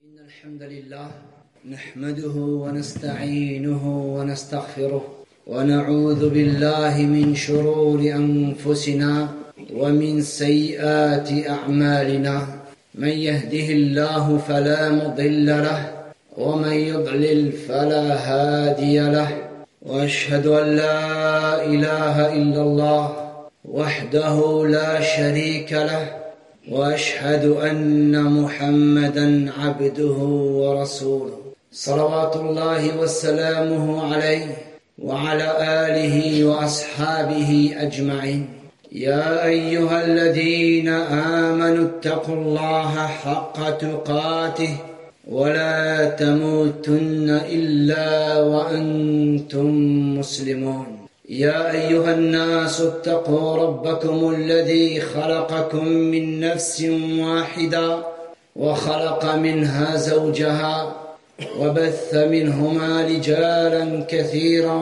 إن الحمد لله نحمده ونستعينه ونستغفره ونعوذ بالله من شرور أنفسنا ومن سيئات أعمالنا. من يهده الله فلا مضل له ومن يضلل فلا هادي له، وأشهد أن لا إله إلا الله وحده لا شريك له، وأشهد أن محمدًا عبده ورسوله، صلوات الله وسلامه عليه وعلى آله وأصحابه أجمعين. يا أيها الذين آمنوا اتقوا الله حق تقاته ولا تموتن إلا وأنتم مسلمون. يا أيها الناس اتقوا ربكم الذي خلقكم من نفس واحدة وخلق منها زوجها وبث منهما رجالا كثيرا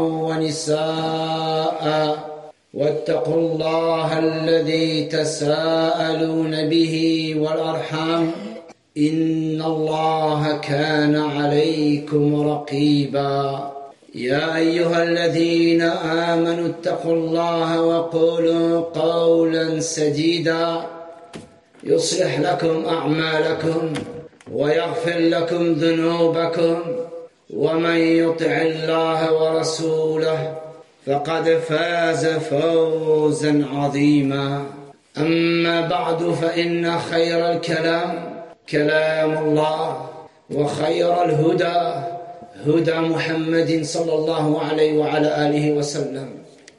ونساء، واتقوا الله الذي تساءلون به والأرحام إن الله كان عليكم رقيبا. يا أيها الذين آمنوا اتقوا الله وقولوا قولا سديدا يصلح لكم أعمالكم ويغفر لكم ذنوبكم، ومن يطع الله ورسوله فقد فاز فوزا عظيما. أما بعد، فإن خير الكلام كلام الله، وخير الهدى هدى محمد صلى الله عليه وعلى آله وسلم،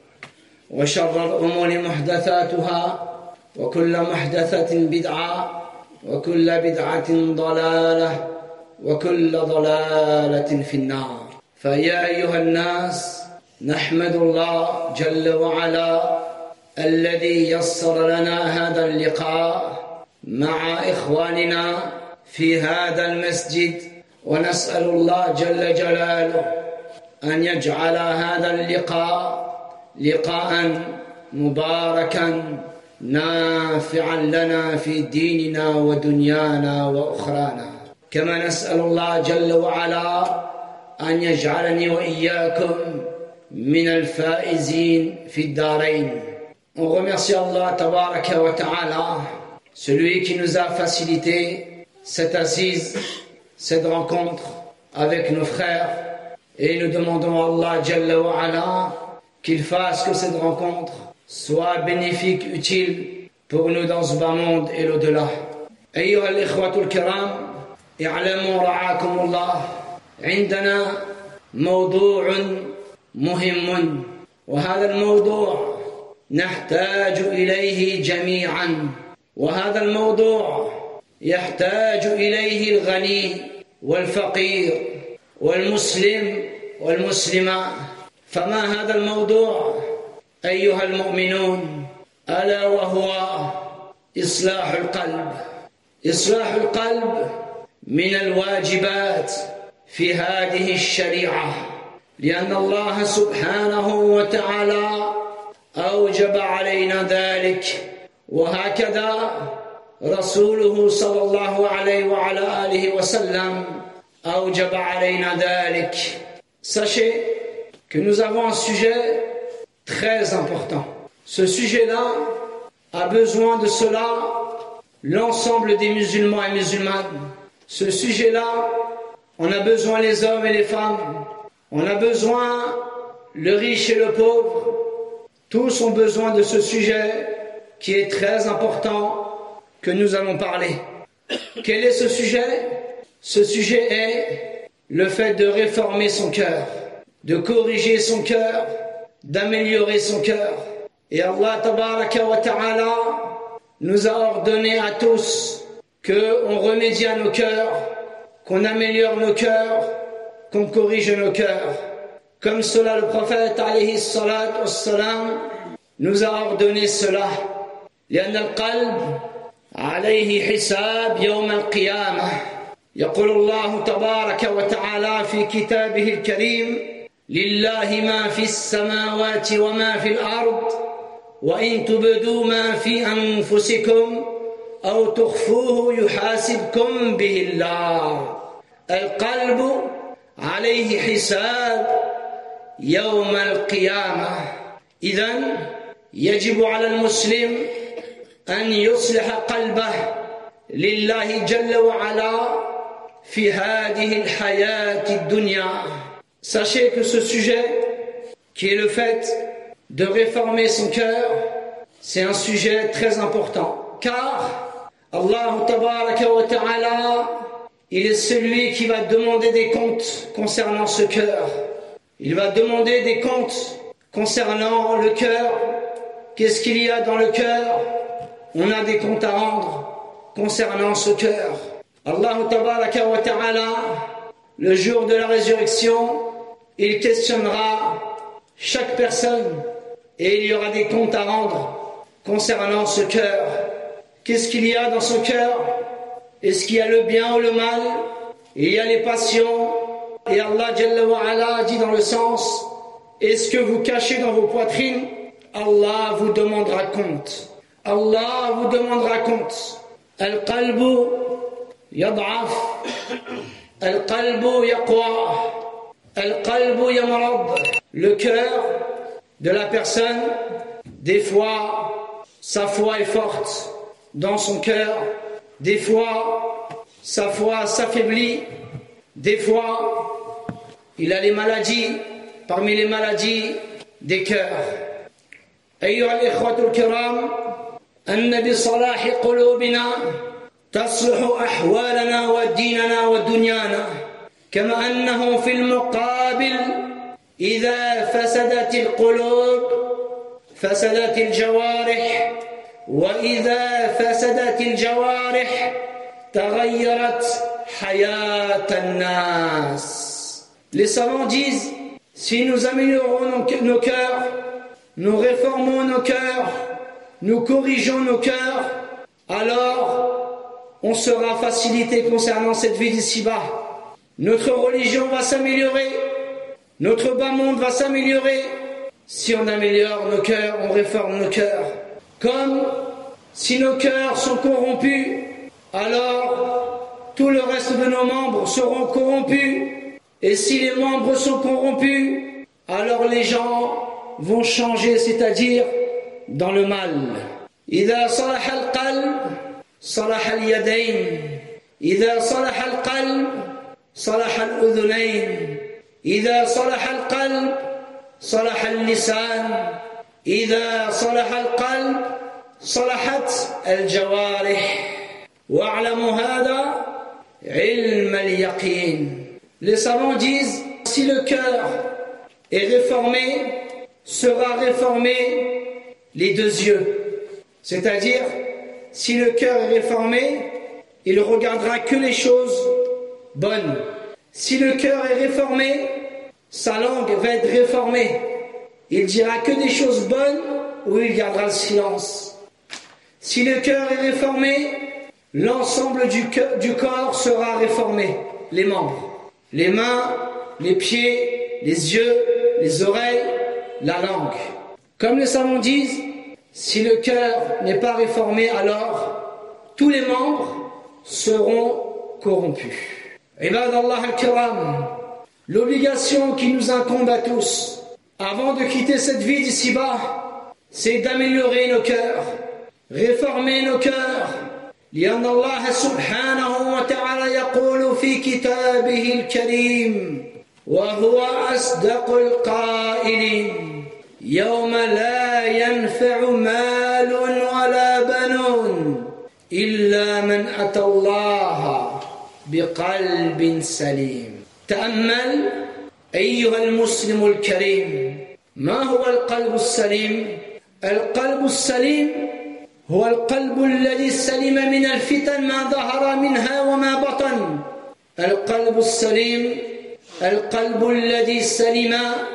وشر الأمور محدثاتها، وكل محدثة بدعة، وكل بدعة ضلالة، وكل ضلالة في النار. فيا أيها الناس، نحمد الله جل وعلا الذي يسر لنا هذا اللقاء مع إخواننا في هذا المسجد، ونسأل الله جل جلاله أن يجعل هذا اللقاء لقاء مباركا نافعا لنا في ديننا ودنيانا وأخرانا. كما نسأل الله جل وعلا أن يجعلني وإياكم من الفائزين في الدارين. On remercie Allah tabaraka wa ta'ala, celui qui nous a facilité cette assise, cette rencontre avec nos frères, et nous demandons à Allah Jalla wa Ala qu'il fasse que cette rencontre soit bénéfique, utile pour nous dans ce bas monde et l'au-delà. أيها الإخوة الكرام، اعلموا رعاكم الله، عندنا موضوع مهم، وهذا الموضوع نحتاج إليه جميعا، وهذا الموضوع يحتاج إليه الغني والفقير والمسلم والمسلمة. فما هذا الموضوع أيها المؤمنون؟ ألا وهو إصلاح القلب. إصلاح القلب من الواجبات في هذه الشريعة، لأن الله سبحانه وتعالى أوجب علينا ذلك، وهكذا رسوله صلى الله عليه وعلى آله وسلم أوجب علينا ذلك. Sachez que nous avons un sujet très important. Ce sujet-là a besoin de cela l'ensemble des musulmans et musulmanes. Ce sujet-là, on a besoin les hommes et les femmes, on a besoin le riche et le pauvre, tous ont besoin de ce sujet qui est très important que nous allons parler. Quel est ce sujet? Ce sujet est le fait de réformer son cœur, de corriger son cœur, d'améliorer son cœur. Et Allah tabaraka wa ta'ala nous a ordonné à tous qu'on remédie à nos cœurs, qu'on améliore nos cœurs, qu'on corrige nos cœurs. Comme cela, le prophète alayhi salatu wassalam nous a ordonné cela. لأن القلب عليه حساب يوم القيامة. يقول الله تبارك وتعالى في كتابه الكريم: لله ما في السماوات وما في الأرض وإن تبدوا ما في أنفسكم أو تخفوه يحاسبكم به الله. القلب عليه حساب يوم القيامة. إذن يجب على المسلم أن يصلح قلبه لله جل وعلا في هذه الحياة الدنيا. Sachez que ce sujet, qui est le fait de réformer son cœur, c'est un sujet très important. Car Allah tabaraka wa ta'ala, il est celui qui va demander des comptes concernant ce cœur. Il va demander des comptes concernant le cœur. Qu'est-ce qu'il y a dans le cœur? On a des comptes à rendre concernant ce cœur. Allah tabaraka wa ta'ala, le jour de la résurrection, il questionnera chaque personne et il y aura des comptes à rendre concernant ce cœur. Qu'est-ce qu'il y a dans son cœur? Est-ce qu'il y a le bien ou le mal? Il y a les passions. Et Allah Jalla wa Ala dit dans le sens, est-ce que vous cachez dans vos poitrines? Allah vous demandera compte. Allah vous demandera compte. Al-qalbu yad'af, al-qalbu yaqwa, al-qalbu yamrad. Le cœur de la personne, des fois, sa foi est forte dans son cœur. Des fois, sa foi s'affaiblit. Des fois, il a les maladies, parmi les maladies des cœurs. أيها الإخوة الكرام، أن بصلاح قلوبنا تصلح أحوالنا وديننا ودنيانا، كما أنه في المقابل إذا فسدت القلوب فسدت الجوارح، وإذا فسدت الجوارح تغيرت حياة الناس. Les savants disent, si nous améliorons nos cœurs, nous réformons nos cœurs, nous corrigeons nos cœurs, alors on sera facilité concernant cette vie d'ici-bas. Notre religion va s'améliorer, notre bas monde va s'améliorer. Si on améliore nos cœurs, on réforme nos cœurs. Comme si nos cœurs sont corrompus, alors tout le reste de nos membres seront corrompus. Et si les membres sont corrompus, alors les gens vont changer, c'est-à-dire dans le mal. إذا صلح القلب صلح اليدين، إذا صلح القلب صلح الأذنين، إذا صلح القلب صلح اللسان، إذا صلح القلب صلحت الجوارح. واعلموا هذا علم اليقين. Les savants disent, si le cœur est réformé, sera réformé les deux yeux. C'est-à-dire, si le cœur est réformé, il regardera que les choses bonnes. Si le cœur est réformé, sa langue va être réformée. Il dira que des choses bonnes ou il gardera le silence. Si le cœur est réformé, l'ensemble du corps sera réformé. Les membres, les mains, les pieds, les yeux, les oreilles, la langue. Comme les savants disent, si le cœur n'est pas réformé, alors tous les membres seront corrompus. Ibadallah al-kiram, l'obligation qui nous incombe à tous, avant de quitter cette vie d'ici-bas, c'est d'améliorer nos cœurs, réformer nos cœurs. لأن الله سبحانه وتعالى يقول في كتابه الكريم وهو أصدق القائلين يوم لا ينفع مال ولا بنون إلا من أتى الله بقلب سليم. تأمل أيها المسلم الكريم، ما هو القلب السليم؟ القلب السليم هو القلب الذي سلم من الفتن ما ظهر منها وما بطن. القلب السليم القلب الذي سلم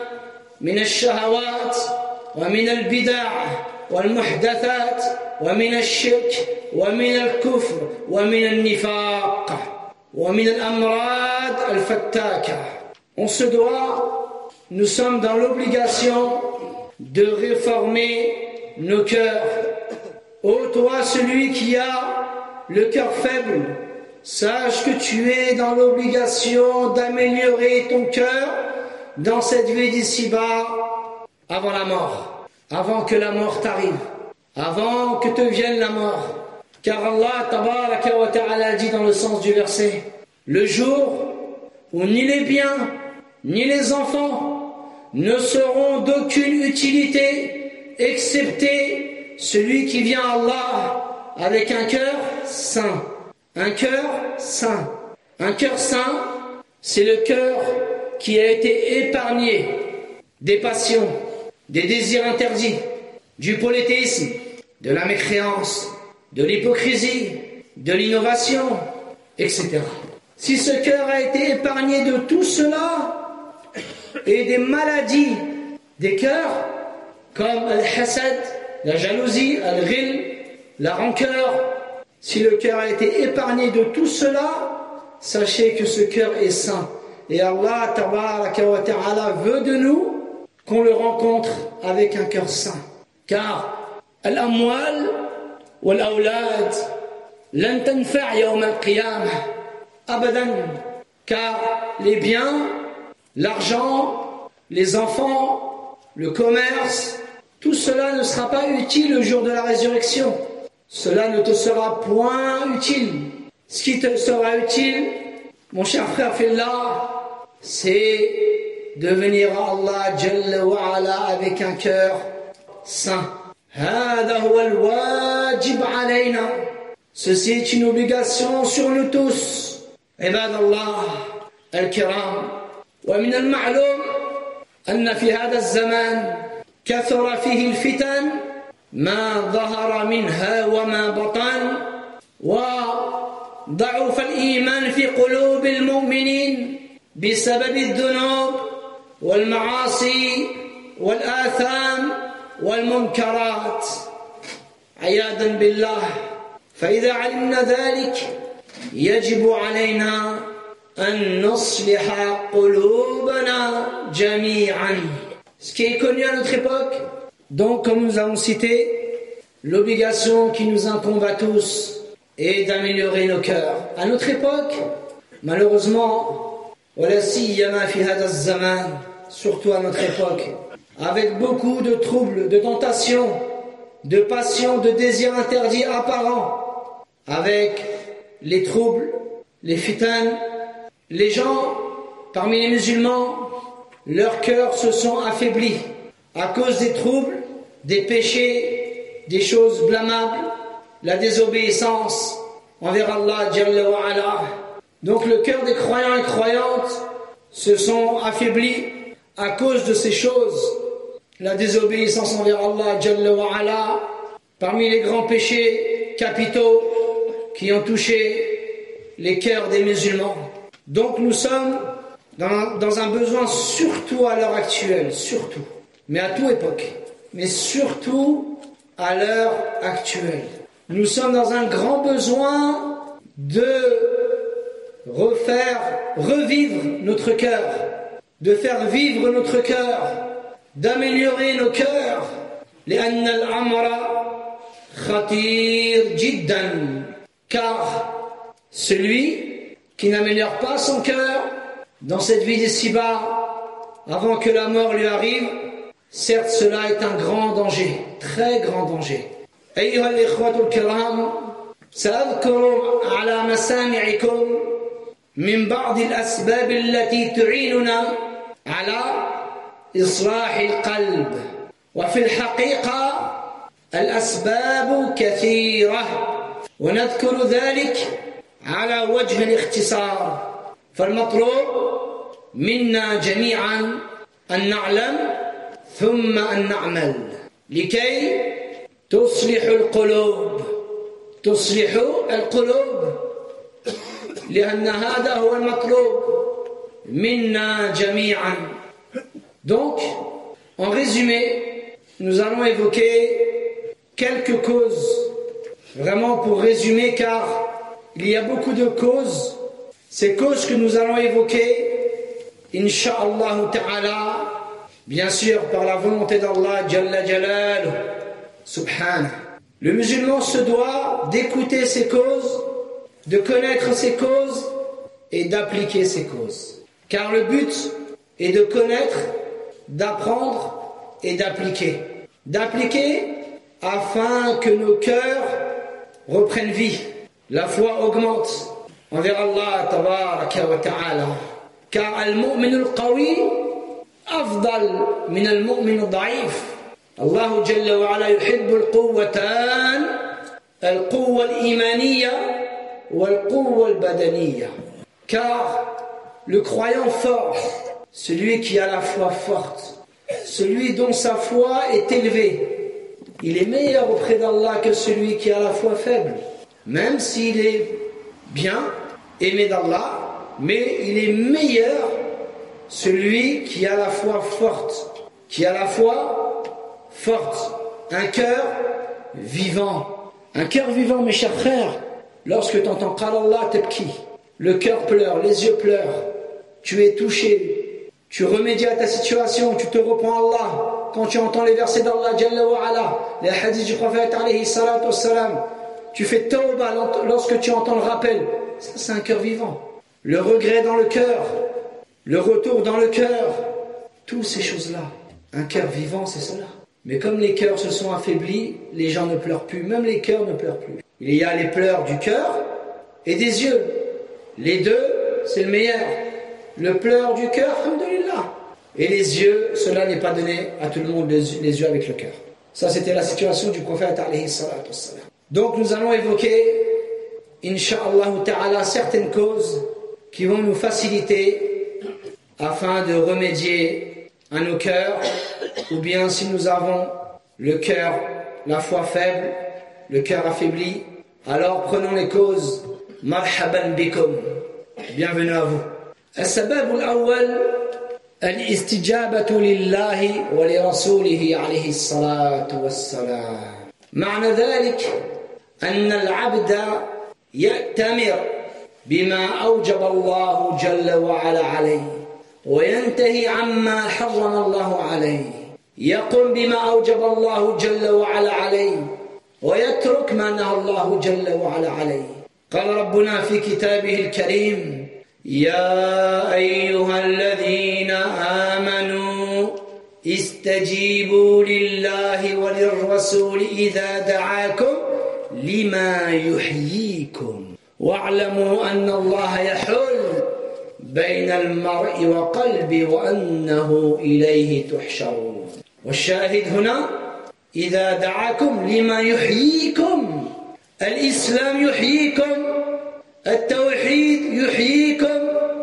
من الشهوات ومن البدع والمحدثات ومن الشرك ومن الكفر ومن النفاق ومن الأمراض الفتاكة. On se doit, nous sommes dans l'obligation de réformer nos cœurs. Ô toi, celui qui a le cœur faible, sache que tu es dans l'obligation d'améliorer ton cœur dans cette vie d'ici-bas avant la mort, avant que la mort t'arrive, avant que te vienne la mort. Car Allah tabaraka wa ta'ala dit dans le sens du verset, le jour où ni les biens ni les enfants ne seront d'aucune utilité excepté celui qui vient à Allah avec un cœur sain. Un cœur sain. Un cœur sain, c'est le cœur qui a été épargné des passions, des désirs interdits, du polythéisme, de la mécréance, de l'hypocrisie, de l'innovation, etc. Si ce cœur a été épargné de tout cela et des maladies des cœurs, comme al-hasad, la jalousie, al-ghil, la rancœur, si le cœur a été épargné de tout cela, sachez que ce cœur est sain. Et Allah tabaraka wa ta'ala veut de nous qu'on le rencontre avec un cœur sain. Car al-amwal wal-awlad lan tanfa' yawm al-qiyamah abadan. Car les biens, l'argent, les enfants, le commerce, tout cela ne sera pas utile le jour de la résurrection. Cela ne te sera point utile. Ce qui te sera utile, mon cher frère Fillah, c'est de venir à Allah Jalla wa Ala avec un cœur sain. هذا هو الواجب علينا. Ceci est une obligation sur nous tous. عباد الله الكرام، ومن المعلوم أن في هذا الزمان كثر فيه الفتن ما ظهر منها وما بطن، وضعف الإيمان في قلوب المؤمنين بسبب الذنوب والمعاصي والآثام والمنكرات عياذا بالله. فإذا علمنا ذلك يجب علينا أن نصلح قلوبنا جميعا. Ce qui est connu à notre époque, donc comme nous avons cité, l'obligation qui nous incombe à tous est d'améliorer nos cœurs. À notre époque, malheureusement, ولا سيما في هذا الزمان, surtout à notre époque, avec beaucoup de troubles, de tentations, de passions, de désirs interdits apparents, avec les troubles, les fitans, les gens parmi les musulmans, leurs cœurs se sont affaiblis à cause des troubles, des péchés, des choses blâmables, la désobéissance envers Allah Jalla wa Ala. Donc le cœur des croyants et croyantes se sont affaiblis à cause de ces choses, la désobéissance envers Allah Jalla wa Ala, parmi les grands péchés capitaux qui ont touché les cœurs des musulmans. Donc nous sommes dans un besoin, surtout à l'heure actuelle, surtout, mais à toute époque, mais surtout à l'heure actuelle. Nous sommes dans un grand besoin de revivre notre cœur, de faire vivre notre cœur, d'améliorer nos cœurs. لأن الأمر خطير جدا. Car celui qui n'améliore pas son cœur dans cette vie d'ici-bas, avant que la mort lui arrive, certes cela est un grand danger, très grand danger. أيها الإخوة الكرام، سأذكر على مسامعكم من بعض الأسباب التي تعيننا على إصلاح القلب. وفي الحقيقة الأسباب كثيرة، ونذكر ذلك على وجه الاختصار. فالمطلوب منا جميعا أن نعلم ثم أن نعمل لكي تصلح القلوب، تصلح القلوب، لأن هذا هو المطلوب منا جميعا. Donc, en résumé, nous allons évoquer quelques causes, vraiment pour résumer, car il y a beaucoup de causes. Ces causes que nous allons évoquer, Inch'Allah Ta'ala, bien sûr par la volonté d'Allah Jalla Jalaluh, Subhanah. Le musulman se doit d'écouter ces causes de connaître ses causes et d'appliquer ses causes. Car le but est de connaître, d'apprendre et d'appliquer. D'appliquer afin que nos cœurs reprennent vie. La foi augmente envers Allah tabaraka wa ta'ala. Car al-mu'min al-qawi afdal min al-mu'min al-da'if. Allah jalla wa ala yuhibbu al-quwwatan, al-quwwa al-imaniyya wa al-quwwa al-badaniyya. Car le croyant fort, celui qui a la foi forte, celui dont sa foi est élevée, il est meilleur auprès d'Allah que celui qui a la foi faible. Même s'il est bien aimé d'Allah, mais il est meilleur celui qui a la foi forte, qui a la foi forte, un cœur vivant. Un cœur vivant, mes chers frères, lorsque tu entends Qala Allah tabki, le cœur pleure, les yeux pleurent, tu es touché, tu remédies à ta situation, tu te reprends à Allah. Quand tu entends les versets d'Allah Jalla wa Ala, les hadiths du prophète alayhi salatu wassalam, tu fais tawbah lorsque tu entends le rappel. Ça, c'est un cœur vivant. Le regret dans le cœur, le retour dans le cœur, toutes ces choses-là. Un cœur vivant, c'est cela. Mais comme les cœurs se sont affaiblis, les gens ne pleurent plus. Même les cœurs ne pleurent plus. Il y a les pleurs du cœur et des yeux. Les deux, c'est le meilleur. Le pleur du cœur, alhamdoulilah. Et les yeux, cela n'est pas donné à tout le monde, les yeux avec le cœur. Ça, c'était la situation du prophète alayhi salatu wassalam. Donc nous allons évoquer, incha'Allah ta'ala, certaines causes qui vont nous faciliter afin de remédier à nos cœurs, ou bien si nous avons le cœur, la foi faible, le cœur affaibli, alors prenons les causes. Marhaban bikum, bienvenue à vous. السبب الأول الاستجابة لله ولرسوله عليه الصلاة والسلام. معنى ذلك أن العبد يأتمر بما أوجب الله جل وعلا عليه وينتهي عما حرم الله عليه، يقوم بما أوجب الله جل وعلا عليه ويترك ما نهى الله جل وعلا عليه. قال ربنا في كتابه الكريم: يا أيها الذين آمنوا استجيبوا لله وللرسول إذا دعاكم لما يحييكم واعلموا أن الله يحول بين المرء وقلبه وأنه إليه تحشرون. والشاهد هنا إذا دعاكم لما يحييكم. الإسلام يحييكم، التوحيد يحييكم،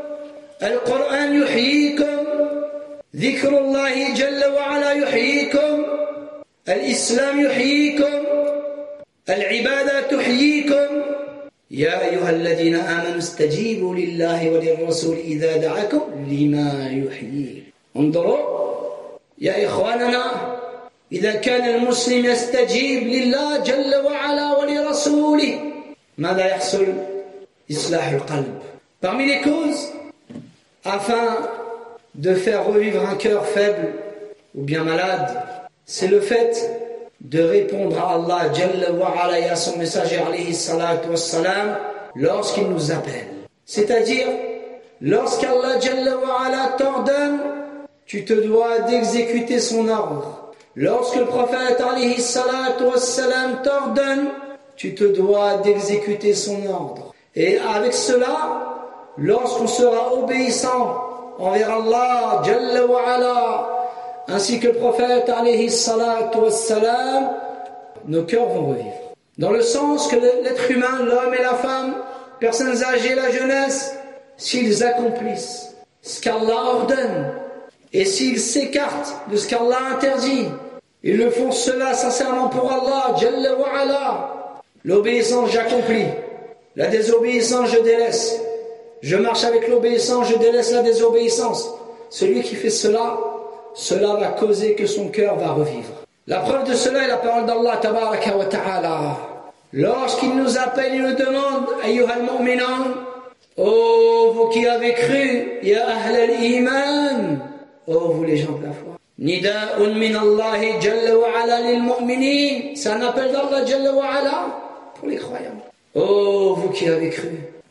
القرآن يحييكم، ذكر الله جل وعلا يحييكم، الإسلام يحييكم، العبادة تحييكم. يا أيها الذين آمنوا استجيبوا لله وللرسول إذا دعاكم لما يحييكم. انظروا يا إخواننا، إذا كان المسلم يستجيب لله جل وعلا ولرسوله ماذا يحصل؟ إصلاح القلب. Parmi les causes, afin de faire revivre un cœur faible ou bien malade, c'est le fait de répondre à Allah Jalla wa Ala et à son messager alayhi salatu wassalam lorsqu'il nous appelle. C'est-à-dire, lorsqu'Allah Jalla wa Ala t'ordonne, tu te dois d'exécuter son ordre. Lorsque le prophète alayhi salatu wassalam t'ordonne, tu te dois d'exécuter son ordre. Et avec cela, lorsqu'on sera obéissant envers Allah Jalla wa Ala ainsi que le prophète alayhi salatu wassalam, nos cœurs vont revivre. Dans le sens que l'être humain, l'homme et la femme, personnes âgées, la jeunesse, s'ils accomplissent ce qu'Allah ordonne et s'ils s'écartent de ce qu'Allah interdit, ils le font cela sincèrement pour Allah Jalla wa Ala. L'obéissance j'accomplis, la désobéissance je délaisse. Je marche avec l'obéissance, je délaisse la désobéissance. Celui qui fait cela, cela va causer que son cœur va revivre. La preuve de cela est la parole d'Allah tabaraka wa ta'ala. Lorsqu'il nous appelle, il nous demande: Ayyuhal mu'minan, oh vous qui avez cru, ya ahlal iman, oh vous les gens de la foi. Nida'un min Allah jalla wa ala lil mu'minin, c'est un appel d'Allah jalla wa ala pour les croyants. Oh vous qui avez cru,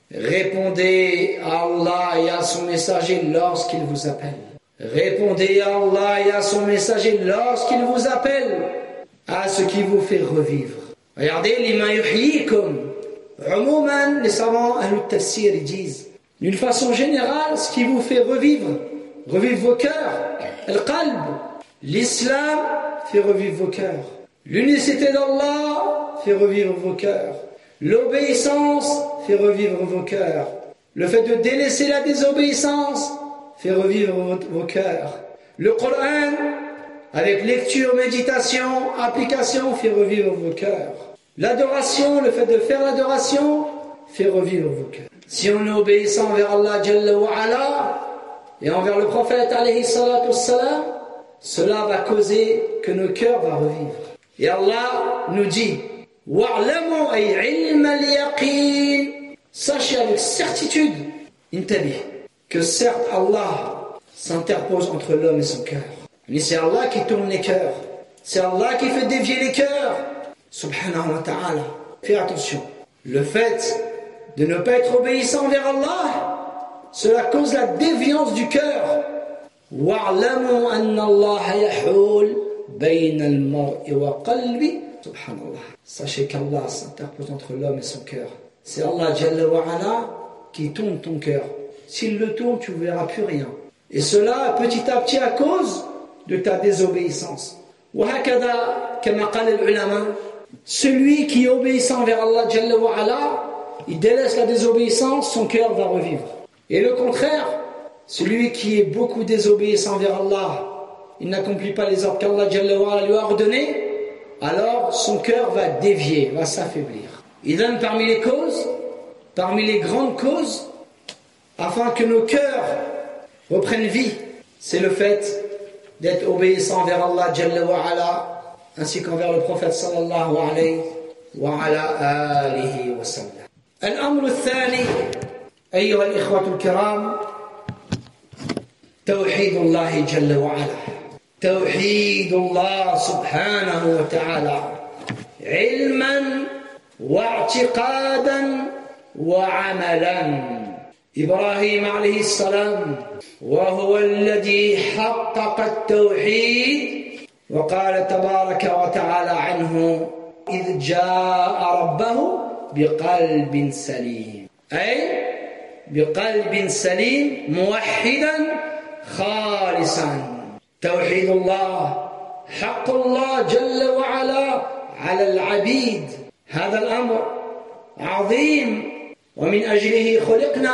répondez à Allah et à son messager lorsqu'il vous appelle. Répondez à Allah et à son messager lorsqu'il vous appelle à ce qui vous fait revivre. Regardez, lima yuhyikum. Umuman, les savants al-tafsir disent, d'une façon générale, ce qui vous fait revivre vos cœurs, al-qalb. L'islam fait revivre vos cœurs. L'unicité d'Allah fait revivre vos cœurs. L'obéissance fait revivre vos cœurs. Le fait de délaisser la désobéissance fait revivre vos cœurs. Le Coran, avec lecture, méditation, application, fait revivre vos cœurs. L'adoration, le fait de faire l'adoration, fait revivre vos cœurs. Si on est obéissant envers Allah Jalla wa Ala et envers le prophète alayhi salatu wassalam, cela va causer que nos cœurs vont revivre. Et Allah nous dit, wa'lamu ay ilm al-yaqin, sachez avec certitude, intabi, que certes Allah s'interpose entre l'homme et son cœur. Mais c'est Allah qui tourne les cœurs. C'est Allah qui fait dévier les cœurs. Subhanahu wa ta'ala. Fais attention. Le fait de ne pas être obéissant envers Allah, cela cause la déviance du cœur. Wa'lamu anna Allah yahul bayna al-mar'i wa qalbi. Subhanallah. Sachez qu'Allah s'interpose entre l'homme et son cœur. C'est Allah Jalla wa Ala qui tourne ton cœur. S'il le tourne, tu ne verras plus rien. Et cela, petit à petit, à cause de ta désobéissance. وهكذا كما قال العلماء, celui qui est obéissant envers Allah Jalla wa Ala, il délaisse la désobéissance, son cœur va revivre. Et le contraire, celui qui est beaucoup désobéissant envers Allah, il n'accomplit pas les ordres qu'Allah Jalla wa Ala lui a ordonnés, alors son cœur va dévier, va s'affaiblir. Il donne parmi les causes, parmi les grandes causes, afin que nos cœurs reprennent vie, c'est le fait d'être obéissant envers Allah Jalla wa Ala, ainsi qu'envers le prophète sallallahu alayhi wa ala alihi wa sallam. الأمر الثاني أيها الإخوة الكرام توحيد الله جل وعلا. توحيد الله سبحانه وتعالى علما واعتقادا وعملا. إبراهيم عليه السلام وهو الذي حقق التوحيد وقال تبارك وتعالى عنه إذ جاء ربه بقلب سليم، أي بقلب سليم موحدا خالصا. توحيد الله حق الله جل وعلا على العبيد، هذا الأمر عظيم ومن أجله خلقنا،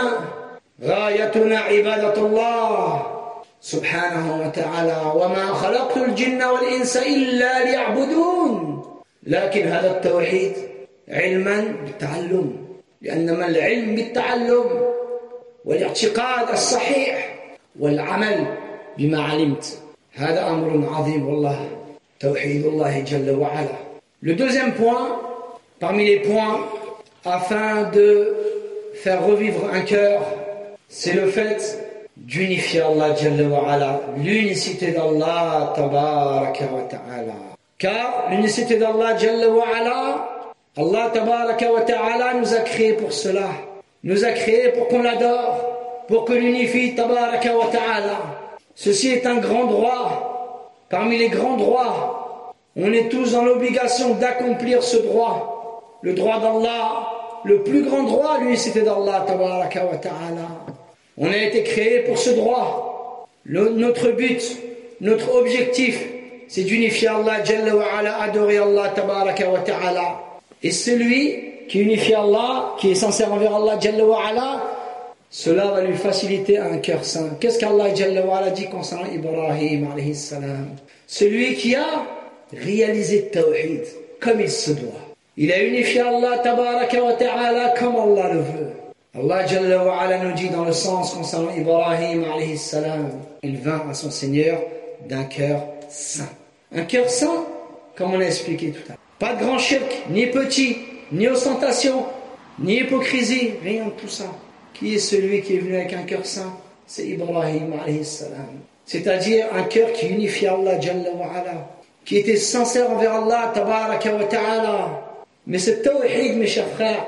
غايتنا عبادة الله سبحانه وتعالى وما خلقت الجن والإنس إلا ليعبدون. لكن هذا التوحيد علما بالتعلم، لأنما العلم بالتعلم والاعتقاد الصحيح والعمل بما علمت هذا أمر عظيم والله. توحيد الله جل وعلا. Le deuxième point, parmi les points afin de faire revivre un cœur, c'est le fait d'unifier Allah Jalla wa Ala, l'unicité d'Allah Tabaraka wa Ta'ala. Car l'unicité d'Allah Jalla wa Ala, Allah Tabaraka wa Ta'ala nous a créés pour cela. Nous a créés pour qu'on l'adore, pour que l'unifie Tabaraka wa Ta'ala. Ceci est un grand droit, parmi les grands droits. On est tous dans l'obligation d'accomplir ce droit, le droit d'Allah, le plus grand droit, l'unicité d'Allah Tabaraka wa Ta'ala. On a été créé pour ce droit. Notre but, notre objectif, c'est d'unifier Allah Jalla wa Ala, adorer Allah Tabaraka wa Ta'ala. Et celui qui unifie Allah, qui est sincère envers Allah Jalla wa Ala, cela va lui faciliter un cœur saint. Qu'est-ce qu'Allah Jalla wa Ala dit concernant Ibrahim alayhi salam? Celui qui a réalisé le tawhid comme il se doit. Il a unifié Allah Tabaraka wa Ta'ala comme Allah le veut. Allah Jalla wa Ala nous dit dans le sens concernant Ibrahim alayhi salam, il vint à son Seigneur d'un cœur saint. Un cœur saint, comme on a expliqué tout à l'heure. Pas de grand shirk, ni petit, ni ostentation, ni hypocrisie, rien de tout ça. Qui est celui qui est venu avec un cœur saint? C'est Ibrahim alayhi salam. C'est-à-dire un cœur qui unifie Allah Jalla wa Ala, qui était sincère envers Allah Tabaraka wa Ta'ala. Mais ce tawhid, mes chers frères,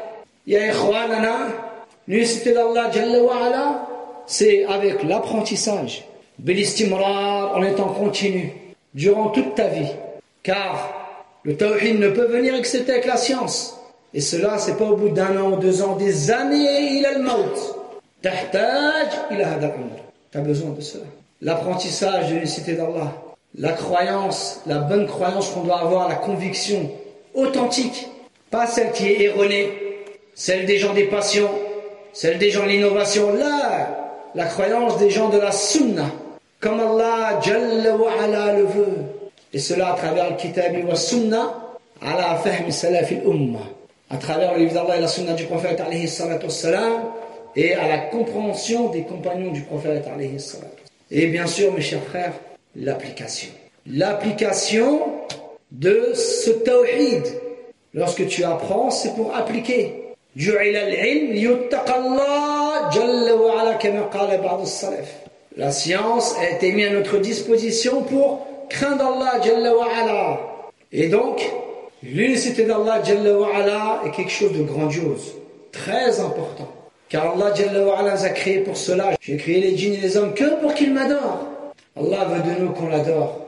Ya ikhwanana, l'unicité d'Allah Jalla wa Ala, c'est avec l'apprentissage, bilistimrar, en étant continu, durant toute ta vie. Car le tawhid ne peut venir excepté avec la science. Et cela, c'est pas au bout d'un an ou 2 ans, des années, il a le maut. Tahtaj ila hada al-amr. T'as besoin de cela. L'apprentissage de l'unicité d'Allah, la croyance, la bonne croyance qu'on doit avoir, la conviction authentique, pas celle qui est erronée, celle des gens des passions, celle des gens de l'innovation. Là, la croyance des gens de la sunna, comme Allah Jalla wa Ala le veut. Et cela à travers le kitabi wa sunna, ala fahm salaf al-ummah, à travers le livre d'Allah et la sunna du prophète alayhi salatu wassalam, et à la compréhension des compagnons du prophète alayhi salatu wassalam. Et bien sûr, mes chers frères, l'application. L'application de ce tawhid. Lorsque tu apprends, c'est pour appliquer. La science a été mise à notre disposition pour craindre Allah Jalla wa Ala. Et donc, l'unicité d'Allah Jalla wa Ala est quelque chose de grandiose, très important. Car Allah Jalla wa Ala nous a créés pour cela. J'ai créé les djinns et les hommes que pour qu'ils m'adorent. Allah veut de nous qu'on l'adore.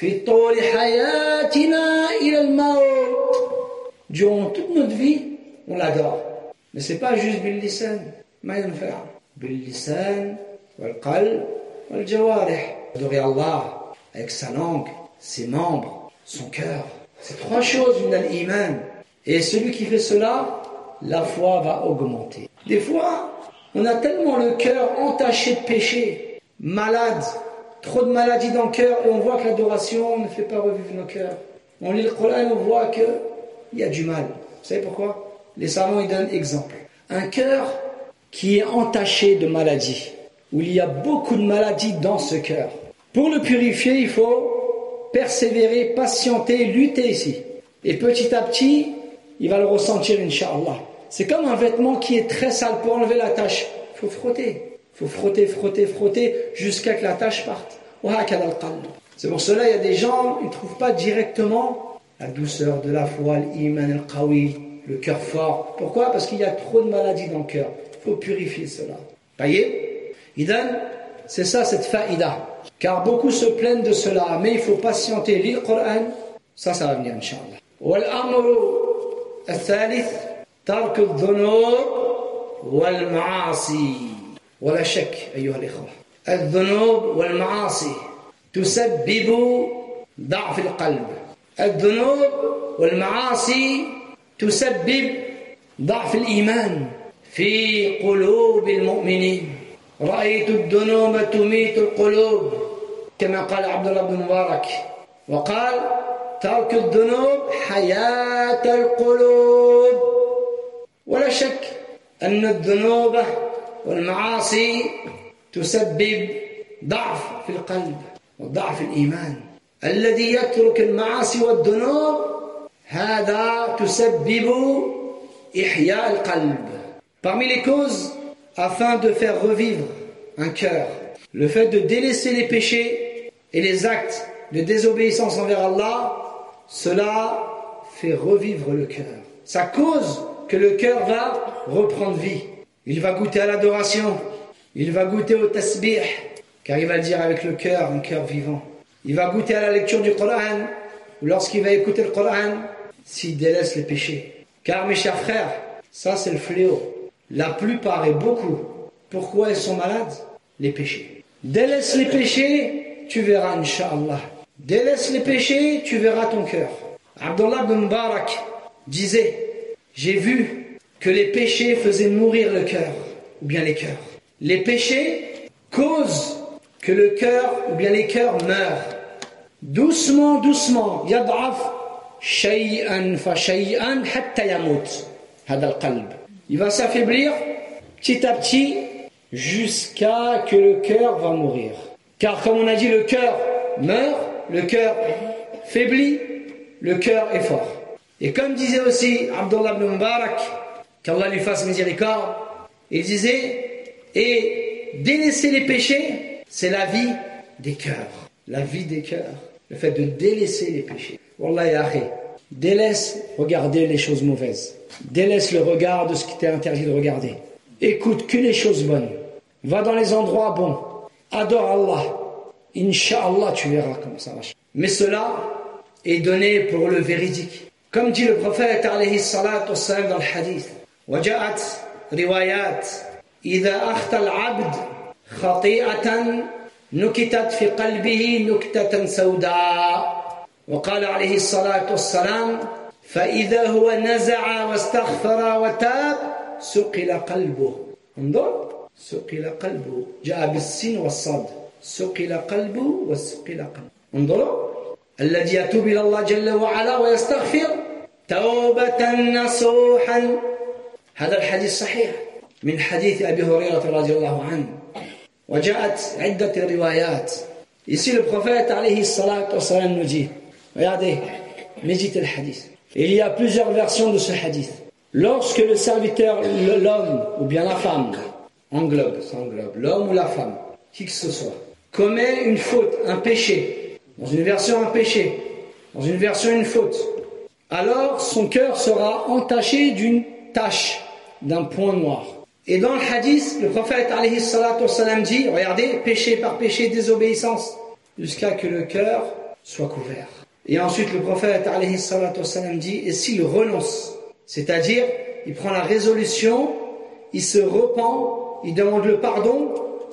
Durant toute notre vie, on l'adore. Mais c'est pas juste bil lisan, ma yanfa'. Bil lisan, wal qalb, wal jawarih. Adorer Allah avec sa langue, ses membres, son cœur. C'est 3 choses min al-iman. Et celui qui fait cela, la foi va augmenter. Des fois, on a tellement le cœur entaché de péché, malade, trop de maladies dans le cœur, et on voit que l'adoration ne fait pas revivre nos cœurs. On lit le Coran, on voit qu'il y a du mal. Vous savez pourquoi? Les savants ils donnent exemple. Un cœur qui est entaché de maladies, où il y a beaucoup de maladies dans ce cœur. Pour le purifier, il faut persévérer, patienter, lutter ici. Et petit à petit, il va le ressentir, Inch'Allah. C'est comme un vêtement qui est très sale. Pour enlever la tache, il faut frotter. Il faut frotter, frotter, frotter, jusqu'à que la tache parte. C'est pour cela, il y a des gens, ils ne trouvent pas directement la douceur de la foi, l'iman al-qawi, le cœur fort. Pourquoi? Parce qu'il y a trop de maladies dans le cœur. Il faut purifier cela. Voyez? Idan, c'est ça, cette faïda. Car beaucoup se plaignent de cela, mais il faut patienter. Lire le Coran, ça va venir, Inch'Allah. Wal-amru al-thalith, tark al-dhunub wal-ma'asi. ولا شك أيها الإخوة الذنوب والمعاصي تسبب ضعف القلب. الذنوب والمعاصي تسبب ضعف الإيمان في قلوب المؤمنين. رأيت الذنوب تميت القلوب كما قال عبد الله بن مبارك، وقال ترك الذنوب حياة القلوب. ولا شك أن الذنوب والمعاصي تسبب ضعف في القلب وضعف الإيمان. الذي يترك المعاصي والذنوب هذا تسبب إحياء القلب. Parmi les causes afin de faire revivre un cœur, le fait de délaisser les péchés et les actes de désobéissance envers Allah, cela fait revivre le cœur. Ça cause que le cœur va reprendre vie. Il va goûter à l'adoration, il va goûter au tasbih, car il va le dire avec le cœur, un cœur vivant. Il va goûter à la lecture du Coran, ou lorsqu'il va écouter le Coran, s'il délaisse les péchés. Car mes chers frères, ça c'est le fléau. La plupart et beaucoup, pourquoi ils sont malades? Les péchés. Délaisse les péchés, tu verras, Inch'Allah. Délaisse les péchés, tu verras ton cœur. Abdullah ibn Mubarak disait, j'ai vu que les péchés faisaient mourir le cœur, ou bien les cœurs. Les péchés causent que le cœur, ou bien les cœurs meurent. Doucement, doucement, yad'af shay'an fa shay'an hatta yamut. Hada al-qalb. Il va s'affaiblir petit à petit jusqu'à que le cœur va mourir. Car comme on a dit, le cœur meurt, le cœur faiblit, le cœur est fort. Et comme disait aussi Abdullah ibn Mubarak, qu'Allah lui fasse miséricorde, il disait, et délaisser les péchés, c'est la vie des cœurs. La vie des cœurs. Le fait de délaisser les péchés. Wallah ya akhi, Délaisse regarder les choses mauvaises. Délaisse le regard de ce qui t'est interdit de regarder. Écoute que les choses bonnes. Va dans les endroits bons. Adore Allah. Inch'Allah, tu verras comment ça marche. Mais cela est donné pour le véridique. Comme dit le prophète alayhi salatu wassalam dans le hadith. وجاءت روايات إذا أخطأ العبد خطيئة نكتت في قلبه نكتة سوداء وقال عليه الصلاة والسلام فإذا هو نزع واستغفر وتاب سقل قلبه انظر سقل قلبه جاء بالسين والصاد سقل قلبه وسقل قلبه انظروا الذي يتوب إلى الله جل وعلا ويستغفر توبة نصوحا هذا الحديث صحيح من حديث أبي هريرة رضي الله عنه وجاءت عدة روايات. Ici le prophète alayhi salatu wassalam nous dit, regardez, méditez le hadith. Il y a plusieurs versions de ce hadith. Lorsque le serviteur, l'homme ou bien la femme, ça englobe l'homme ou la femme, qui que ce soit, commet une faute, un péché, dans une version un péché, dans une version une faute, alors son cœur sera entaché d'une tache, d'un point noir. Et dans le hadith, le prophète alayhi salatu wassalam dit, regardez, péché par péché, désobéissance, jusqu'à que le cœur soit couvert. Et ensuite le prophète alayhi salatu wassalam dit, et s'il renonce, c'est-à-dire, il prend la résolution, il se repent, il demande le pardon,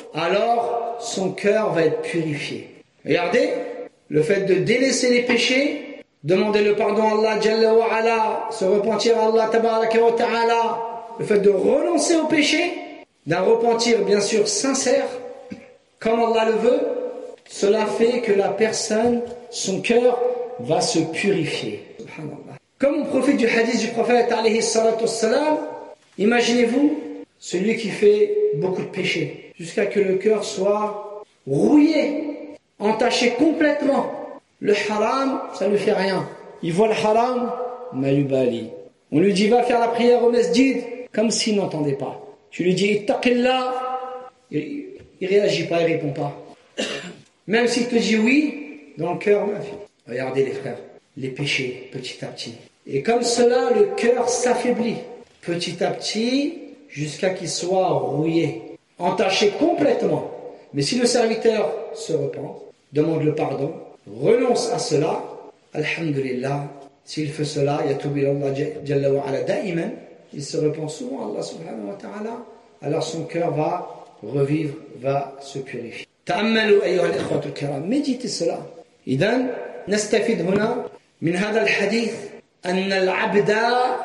alors son cœur va être purifié. Regardez, le fait de délaisser les péchés, demander le pardon à Allah Jalla wa Ala, se repentir à Allah Tabaraka wa Ta'ala, le fait de renoncer au péché, d'un repentir bien sûr sincère, comme Allah le veut, cela fait que la personne, son cœur, va se purifier. Subhanallah. Comme on profite du hadith du prophète alayhi salatu wassalam, imaginez-vous celui qui fait beaucoup de péchés, jusqu'à que le cœur soit rouillé, entaché complètement. Le haram, ça ne lui fait rien. Il voit le haram, mayubali. On lui dit va faire la prière au masjid, comme s'il n'entendait pas. Tu lui dis ittaqillah, il réagit pas, il répond pas. Même s'il te dit oui, dans le cœur, regardez les frères, les péchés petit à petit. Et comme cela, le cœur s'affaiblit petit à petit jusqu'à qu'il soit rouillé, entaché complètement. Mais si le serviteur se repent, demande le pardon, renonce à cela, alhamdulillah, s'il fait cela, yatub ila Allah jalla wa ala da'iman, il se repent souvent à Allah subhanahu wa ta'ala, alors son cœur va revivre, va se purifier. تأملوا أيها الإخوة الكرام, méditez cela. إذن نستفيد هنا من هذا الحديث أن العبد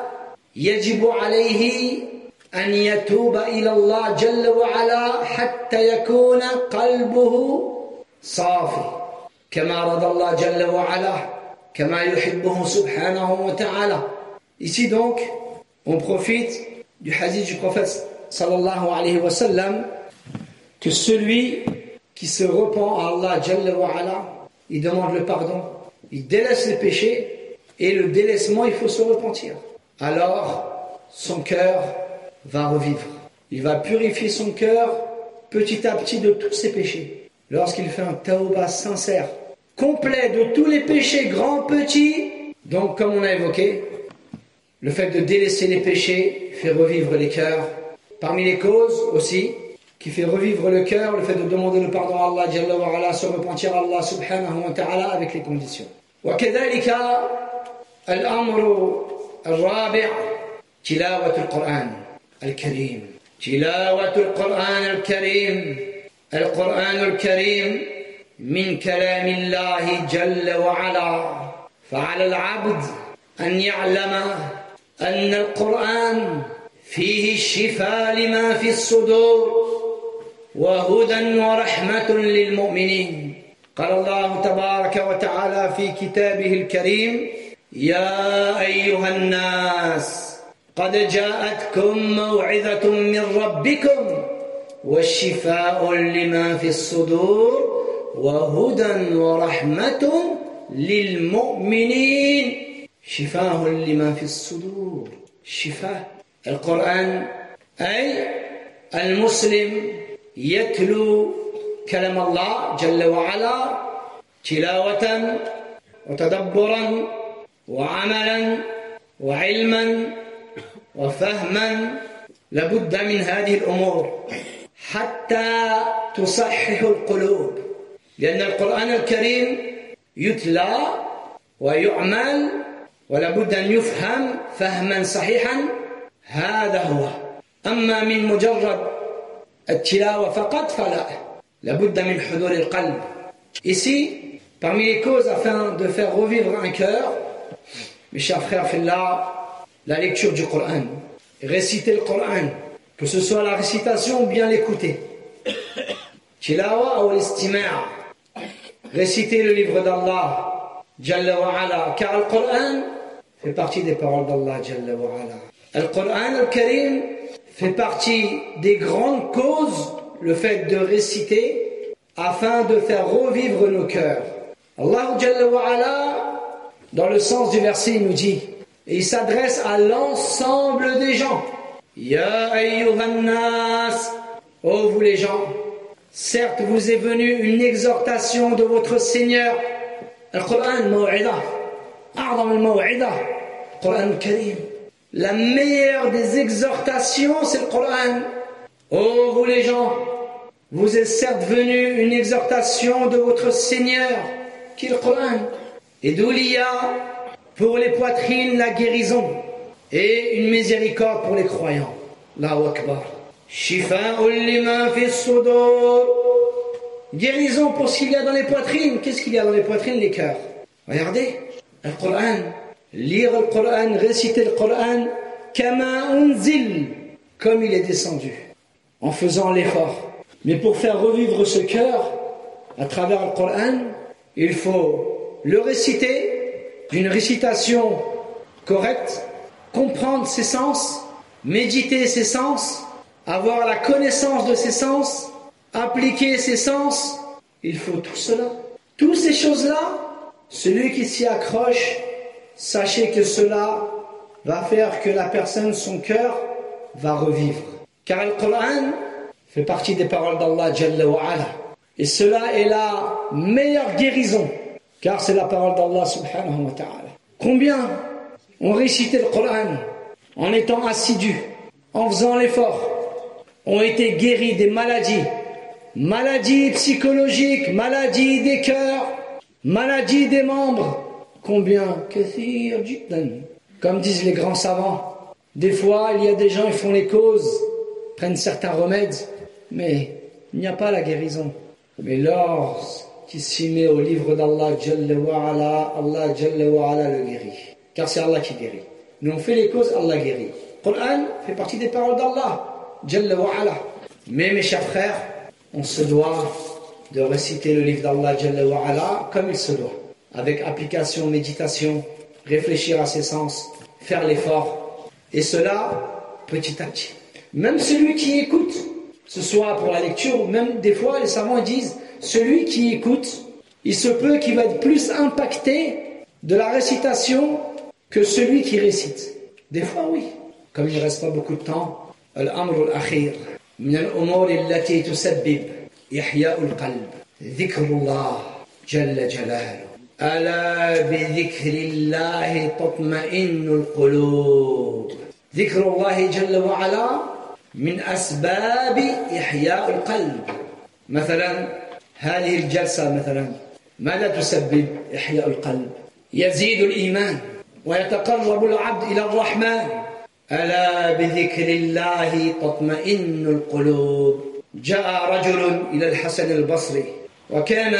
يجب عليه أن يتوب إلى الله جل وعلا حتى يكون قلبه صافي كما رضى الله جل وعلا كما يحبه سبحانه وتعالى. Ici donc, on profite du hadith du prophète sallallahu alayhi wa sallam que celui qui se repent à Allah Jalla wa Ala, il demande le pardon, il délaisse les péchés, et le délaissement, il faut se repentir. Alors, son cœur va revivre. Il va purifier son cœur petit à petit de tous ses péchés. Lorsqu'il fait un tawbah sincère, complet de tous les péchés, grands, petits, donc comme on a évoqué, le fait de délaisser les péchés fait revivre les cœurs. Parmi les causes aussi, qui fait revivre le cœur, le fait de demander le pardon à Allah Jalla wa Ala, se repentir à Allah subhanahu wa ta'ala avec les conditions. وكذلك الأمر الرابع تلاوة القرآن الكريم. تلاوة القرآن الكريم. القرآن الكريم من كلام الله جل وعلا، فعلى العبد أن يعلم أن القرآن فيه الشفاء لما في الصدور وهدى ورحمة للمؤمنين. قال الله تبارك وتعالى في كتابه الكريم: يا أيها الناس قد جاءتكم موعظة من ربكم والشفاء لما في الصدور وهدى ورحمة للمؤمنين. شفاء لما في الصدور، شفاء القرآن أي المسلم يتلو كلام الله جل وعلا تلاوة وتدبرا وعملا وعلما وفهما لابد من هذه الأمور حتى تصحح القلوب لأن القرآن الكريم يتلى ويعمل ولابد أن يفهم فهما صحيحا هذا هو أما من مجرد التلاوة فقط فلا لابد من حضور القلب. Ici, parmi les causes afin de faire revivre un cœur, mes chers frères, la lecture du Coran, réciter le Coran, que ce soit la récitation ou bien l'écouter. Tilawa ou l'istima', réciter le livre d'Allah, Jalla wa ala, car le Coran fait partie des paroles d'Allah, Jalla wa ala. Le Coran al-Karim fait partie des grandes causes, le fait de réciter, afin de faire revivre nos cœurs. Allah Jalla wa ala, dans le sens du verset, il nous dit, et il s'adresse à l'ensemble des gens. Ya ayyuhan nas, ô vous les gens, certes vous est venue une exhortation de votre Seigneur. Al-Qur'an maw'ida, a'zam al-maw'ida, Qur'an al-Karim. La meilleure des exhortations, c'est le Qur'an. Ô vous les gens, vous est certes venue une exhortation de votre Seigneur, qui est le Qur'an. Et d'où il y a pour les poitrines la guérison et une miséricorde pour les croyants. Allahu Akbar. Shifa'un liman fi sudur. Guérison pour ce qu'il y a dans les poitrines. Qu'est-ce qu'il y a dans les poitrines? Les cœurs. Regardez, le Coran. Lire le Coran, réciter le Coran, kama unzil, comme il est descendu, en faisant l'effort. Mais pour faire revivre ce cœur, à travers le Coran, il faut le réciter d'une récitation correcte, comprendre ses sens, méditer ses sens, avoir la connaissance de ses sens, appliquer ses sens. Il faut tout cela. Toutes ces choses-là, celui qui s'y accroche, sachez que cela va faire que la personne, son cœur, va revivre. Car le Coran fait partie des paroles d'Allah Jalla wa ala. Et cela est la meilleure guérison, car c'est la parole d'Allah subhanahu wa ta'ala. Combien ont récité le Coran en étant assidus, en faisant l'effort, ont été guéris des maladies, maladies psychologiques, maladies des cœurs, maladies des membres. Combien? Kathir jiddan. Comme disent les grands savants, des fois il y a des gens qui font les causes, prennent certains remèdes, mais il n'y a pas la guérison. Mais lorsqu'il s'y met au livre d'Allah Jalla wa ala, Allah Jalla wa ala le guérit. Car c'est Allah qui guérit. Nous on fait les causes, Allah guérit. Le Coran fait partie des paroles d'Allah Jalla wa ala. Mais mes chers frères, on se doit de réciter le livre d'Allah Jalla wa ala comme il se doit. Avec application, méditation, réfléchir à ses sens, faire l'effort. Et cela, petit à petit. Même celui qui écoute, ce soit pour la lecture, ou même des fois les savants disent, celui qui écoute, il se peut qu'il va être plus impacté de la récitation que celui qui récite. Des fois oui, comme il ne reste pas beaucoup de temps. Al-amr al-akhir, min al-umur allati tusabbib ihya'u al-qalb, dhikrullah jalla jalaluhu. ألا بذكر الله تطمئن القلوب. ذكر الله جل وعلا من أسباب إحياء القلب. مثلا هذه الجلسة مثلا ماذا تسبب إحياء القلب؟ يزيد الإيمان ويتقرب العبد إلى الرحمن. ألا بذكر الله تطمئن القلوب. جاء رجل إلى الحسن البصري وكان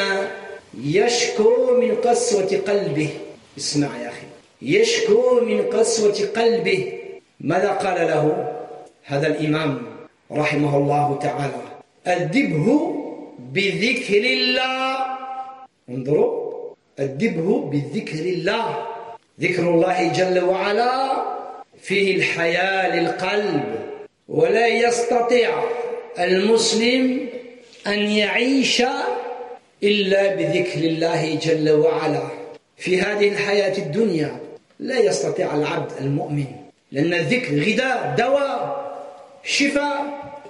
يشكو من قسوة قلبه. اسمع يا أخي، يشكو من قسوة قلبه. ماذا قال له هذا الإمام رحمه الله تعالى؟ أدبه بذكر الله. انظروا، أدبه بذكر الله. ذكر الله جل وعلا فيه الحياة للقلب، ولا يستطيع المسلم أن يعيش إلا بذكر الله جل وعلا في هذه الحياة الدنيا. لا يستطيع العبد المؤمن، لأن الذكر غذاء، دواء، شفاء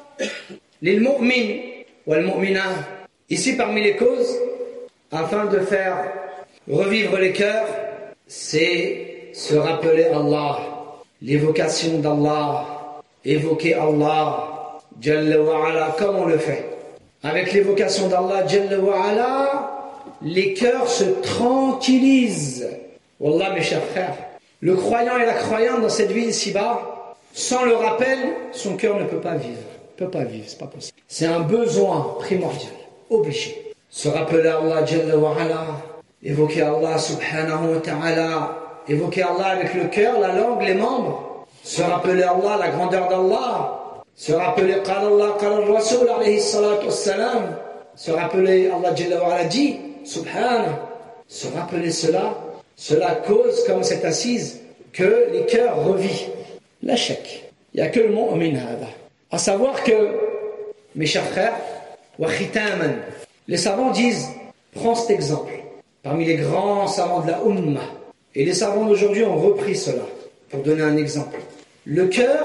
للمؤمن والمؤمنة. Ici parmi les causes, afin de faire revivre les cœurs, c'est se rappeler Allah, l'évocation d'Allah, évoquer Allah, Jalla wa Ala, comme on le fait. Avec l'évocation d'Allah, Jalla wa Ala, les cœurs se tranquillisent. Wallah, mes chers frères, le croyant et la croyante dans cette vie ici-bas, sans le rappel, son cœur ne peut pas vivre. Peut pas vivre, c'est pas possible. C'est un besoin primordial, obligé. Se rappeler Allah Jalla wa Ala, évoquer Allah subhanahu wa ta'ala, évoquer Allah avec le cœur, la langue, les membres. Se rappeler Allah, la grandeur d'Allah. Se rappeler Qala Allah, Qala Rasul alayhi salatu wassalam. Se rappeler Allah Jalla wa Ala dit, subhanahu. Se rappeler cela cause, comme cette assise, que les cœurs revivent. La chèque. Il n'y a que le mot amin hada. À savoir que, mes chers frères, wa khitaman, les savants disent, prends cet exemple, parmi les grands savants de la Ummah, et les savants d'aujourd'hui ont repris cela, pour donner un exemple. Le cœur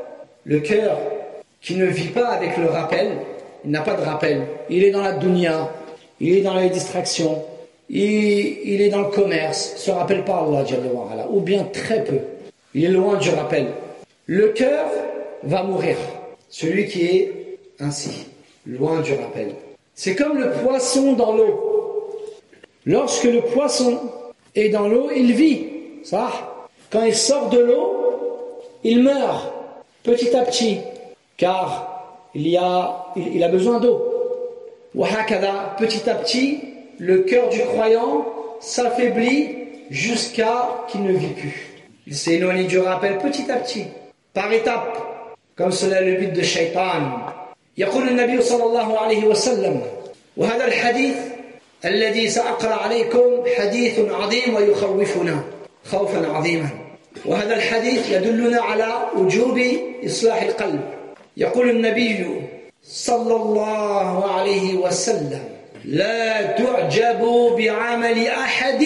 qui ne vit pas avec le rappel, il n'a pas de rappel, il est dans la dunya, il est dans les distractions, il est dans le commerce, ne se rappelle pas Allah Jalla wa Ala, ou bien très peu, il est loin du rappel. Le cœur va mourir, celui qui est ainsi, loin du rappel. C'est comme le poisson dans l'eau. Lorsque le poisson est dans l'eau, il vit. Ça, quand il sort de l'eau, il meurt petit à petit, car il a besoin d'eau. Wahakada, petit à petit, le cœur du croyant s'affaiblit jusqu'à qu'il ne vit plus. Il s'est éloigné du rappel petit à petit, par étapes, comme cela est le but de Shaitan. يقول النبي صلى الله عليه وسلم وهذا الحديث الذي سأقرأ عليكم حديث عظيم ويخوفنا خوفا عظيما وهذا الحديث يدلنا على وجوب إصلاح القلب يقول النبي صلى الله عليه وسلم لا تعجبوا بعمل أحد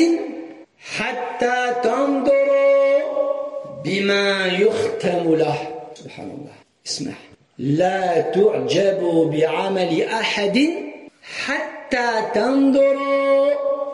حتى تنظروا بما يختم له سبحان الله اسمع لا تعجبوا بعمل أحد حتى تنظروا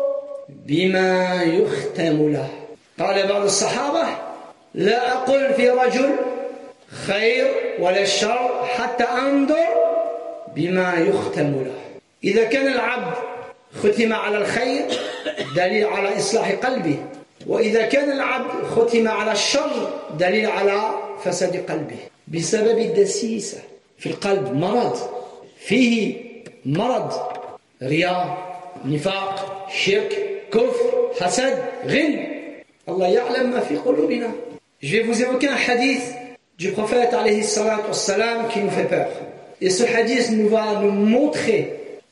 بما يختم له قال بعض الصحابة لا أقول في رجل خير ولا الشر حتى أنظر بما يختم له إذا كان العبد ختم على الخير دليل على إصلاح قلبه وإذا كان العبد ختم على الشر دليل على فساد قلبه بسبب الدسيسة في القلب مرض فيه مرض رياء نفاق شرك كفر حسد غل الله يعلم ما في قلوبنا. Je vais vous évoquer un hadith du prophète alayhi salatu wassalam qui nous fait peur. Et ce hadith nous va nous montrer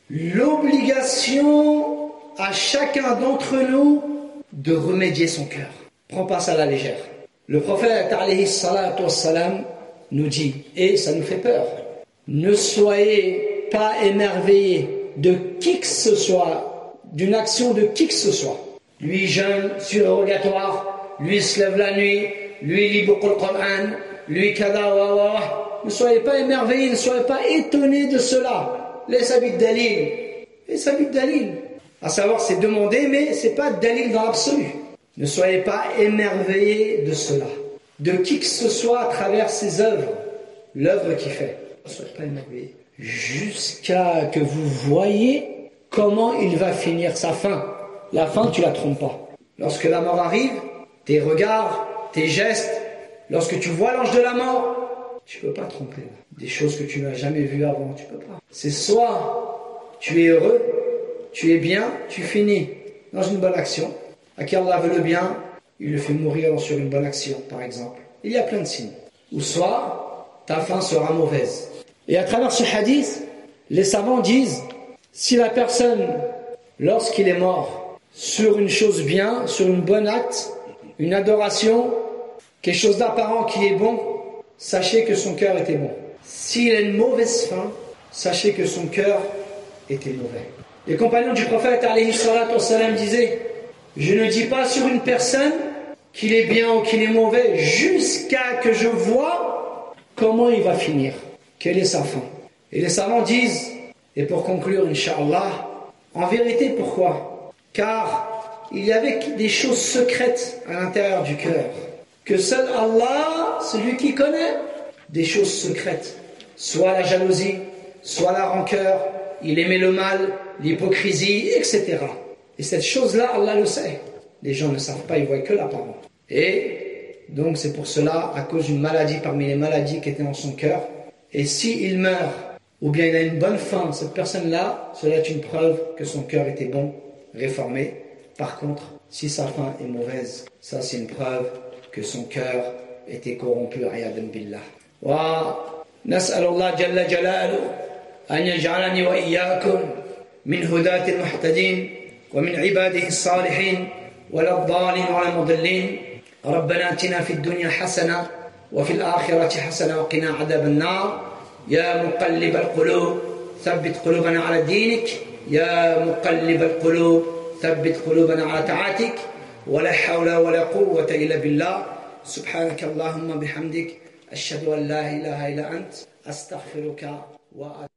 l'obligation à chacun d'entre nous de remédier son cœur. Prends pas ça à la légère. Le prophète alayhi salatu wassalam nous dit, et ça nous fait peur, ne soyez pas émerveillés de qui que ce soit, d'une action de qui que ce soit. Lui jeûne surrogatoire, lui se lève la nuit, lui lit beaucoup le Coran, lui kada wa wa. Ne soyez pas émerveillés, ne soyez pas étonnés de cela. Les habits dalil. Les habits dalil. À savoir, c'est demandé, mais c'est pas dalil dans l'absolu. Ne soyez pas émerveillés de cela. De qui que ce soit à travers ses œuvres, l'œuvre qu'il fait. Ne soyez pas émerveillés. Jusqu'à que vous voyez comment il va finir sa fin. La fin, tu la trompes pas. Lorsque la mort arrive, tes regards, tes gestes, lorsque tu vois l'ange de la mort, tu peux pas tromper. Des choses que tu n'as jamais vues avant, tu peux pas. C'est soit tu es heureux, tu es bien, tu finis dans une bonne action. À qui Allah veut le bien, il le fait mourir sur une bonne action, par exemple. Il y a plein de signes. Ou soit, ta fin sera mauvaise. Et à travers ce hadith, les savants disent, si la personne, lorsqu'il est mort, sur une chose bien, sur une bonne acte, une adoration, quelque chose d'apparent qui est bon, sachez que son cœur était bon. S'il a une mauvaise fin, sachez que son cœur était mauvais. Les compagnons du prophète, alayhi salatu wassalam, disaient, je ne dis pas sur une personne qu'il est bien ou qu'il est mauvais, jusqu'à que je vois comment il va finir, quelle est sa fin. Et les savants disent, et pour conclure, Inch'Allah, en vérité, pourquoi ? Car il y avait des choses secrètes à l'intérieur du cœur, que seul Allah, celui qui connaît, des choses secrètes, soit la jalousie, soit la rancœur, il aimait le mal, l'hypocrisie, etc. Et cette chose-là, Allah le sait. Les gens ne savent pas, ils voient que l'apparent. Et donc c'est pour cela, à cause d'une maladie parmi les maladies qui étaient dans son cœur, et s'il meurt, ou bien il a une bonne fin, cette personne-là, cela est une preuve que son cœur était bon, réformé. Par contre, si sa fin est mauvaise, ça c'est une preuve que son cœur était corrompu, ayadan billah. Wa nas'alullah jalla jalaluhu an yaj'alani wa iyyakum min hudati al-muhtadin wa min ibadihi as-salihin wa la-dhalin wa la-mudallin. ربنا آتنا في الدنيا حسنة وفي الآخرة حسنة وقنا عذاب النار. يا مقلب القلوب ثبت قلوبنا على دينك. يا مقلب القلوب ثبت قلوبنا على طاعتك. ولا حول ولا قوة إلا بالله. سبحانك اللهم بحمدك أشهد أن لا إله إلا أنت أستغفرك